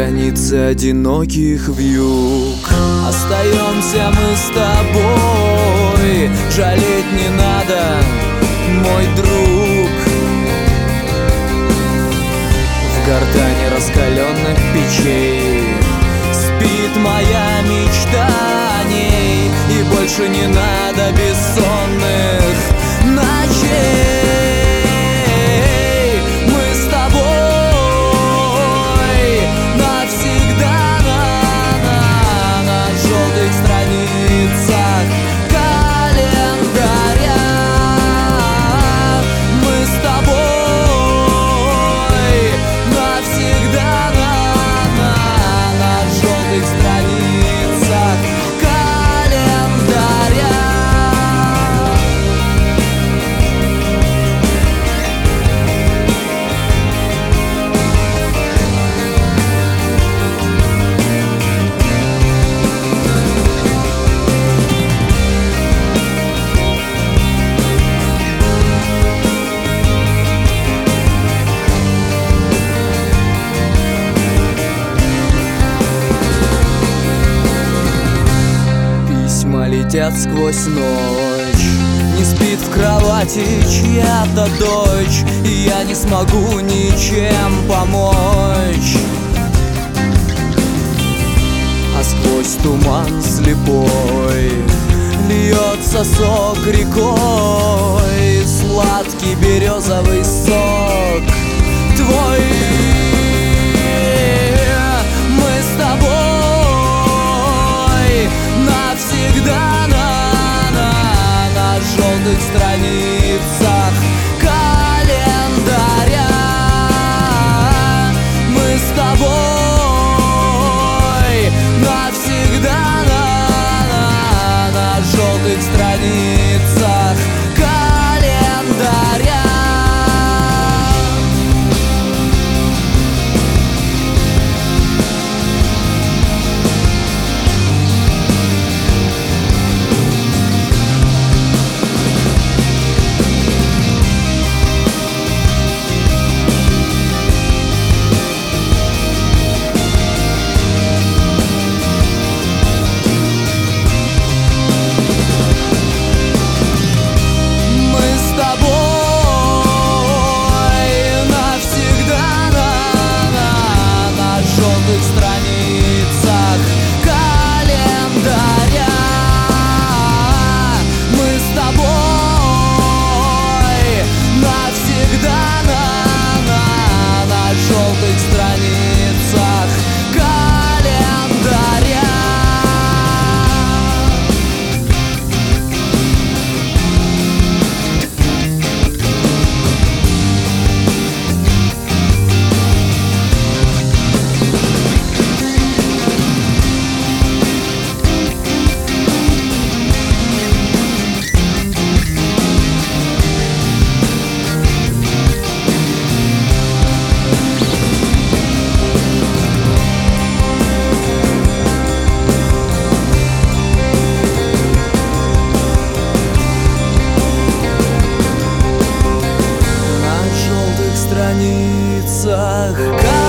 страницы одиноких вьюг. Остаемся мы с тобой, жалеть не надо, мой друг. В гортани раскаленных печей спит моя мечта о ней, и больше не надо бессонных ночей. Мы с тобой навсегда на желтых страницах календаря. Мы с тобой навсегда на желтых страницах календаря. Летят сквозь ночь, не спит в кровати чья-то дочь, и я не смогу ничем помочь. А сквозь туман слепой льется сок рекой, сладкий березовый сок твой. Мы с тобой навсегда на желтых страницах календаря. Мы с тобой навсегда на желтых страницах календаря. Страницах календаря. Мы с тобой навсегда на желтых страницах календаря. Страницах